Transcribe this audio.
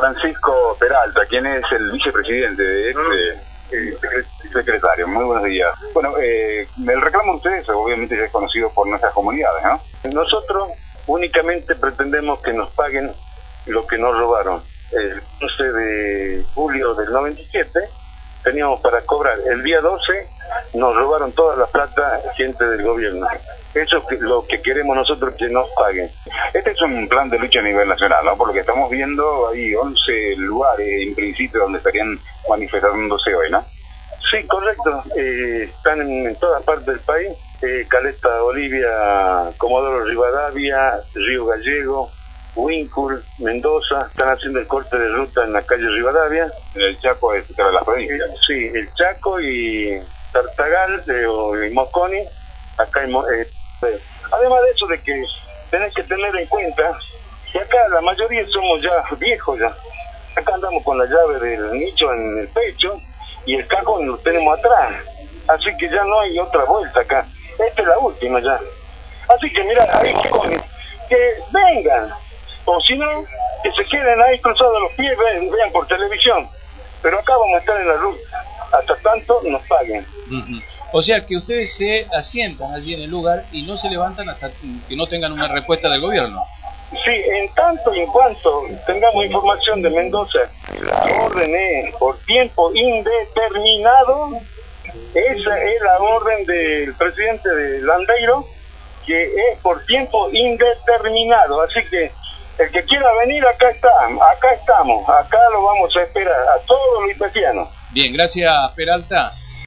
Francisco Peralta, quien es el vicepresidente de este secretario. Muy buenos días. Bueno, el reclamo de ustedes obviamente ya es conocido por nuestras comunidades, ¿no? Nosotros únicamente pretendemos que nos paguen lo que nos robaron. El 11 de julio del 97 teníamos para cobrar. El día 12 nos robaron toda la plata gente del gobierno. Eso es lo que queremos nosotros, que nos paguen. Este es un plan de lucha a nivel nacional, ¿no? Por lo que estamos viendo, hay 11 lugares en principio donde estarían manifestándose hoy, ¿no? Sí, correcto. Están en todas partes del país. Caleta, Olivia, Comodoro Rivadavia, Río Gallego, Huíncul, Mendoza. Están haciendo el corte de ruta en la calle Rivadavia. En el Chaco es de las provincias. Sí, el Chaco y Tartagal y Mosconi. Acá además de eso, de que tenés que tener en cuenta que acá la mayoría somos ya viejos ya. Acá andamos con la llave del nicho en el pecho y el cajón lo tenemos atrás. Así que ya no hay otra vuelta acá. Esta es la última ya. Así que mira, ahí que vengan. O si no, que se queden ahí cruzados los pies, vean por televisión. Pero acá vamos a estar en la ruta. Hasta tanto nos paguen. O sea que ustedes se asientan allí en el lugar y no se levantan hasta que no tengan una respuesta del gobierno. Sí, en tanto y en cuanto tengamos información de Mendoza, la orden es por tiempo indeterminado. Esa es la orden del presidente de Landeiro, que es por tiempo indeterminado. Así que el que quiera venir, acá estamos, acá lo vamos a esperar a todos los italianos. Bien, gracias Peralta.